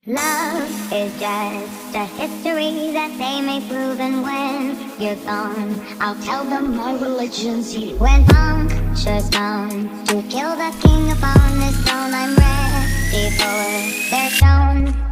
Love is just a history that they may prove, and when you're gone, I'll tell them my religion's you. When punctures come to kill the king upon this throne, I'm ready for their stone.